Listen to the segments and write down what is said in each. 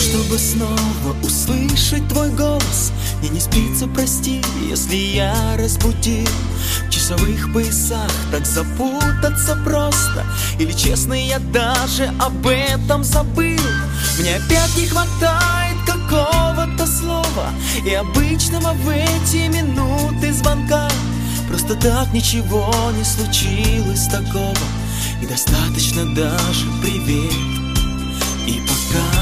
чтобы снова услышать твой голос. Мне не спится, прости, если я разбудил. В часовых поясах так запутаться просто. Или честно, я даже об этом забыл. Мне опять не хватает какого-то слова, и обычного в эти минуты звонка. Просто так ничего не случилось такого, и достаточно даже привет и пока.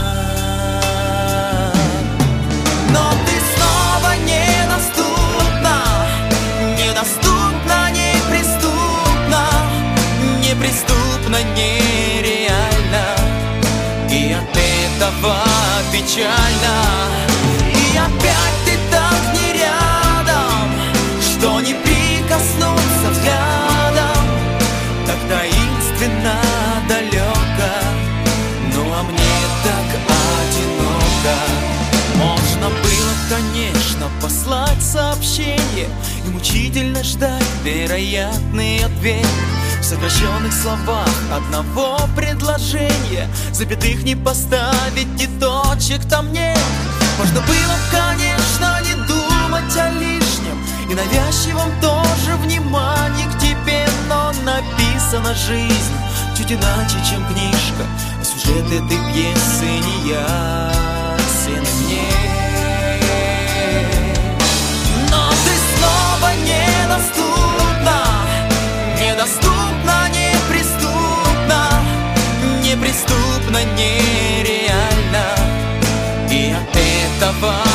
Но ты снова недоступна, недоступна, неприступна, неприступна, нереально. И от этого печально. И опять ты так не рядом, что не прикоснуться взглядом. Так таинственно далеко, ну а мне так одиноко. Можно было, конечно, послать сообщение и мучительно ждать вероятный ответ. В сокращенных словах одного предложения, запятых не поставить и точек там нет. Можно было, конечно, не думать о лишнем и навязчивом тоже внимании к тебе. Но написана жизнь чуть иначе, чем книжка, а сюжет этой пьесы не ясен мне. Но ты снова недоступна, недоступна, неприступна, неприступна, нереально. И от этого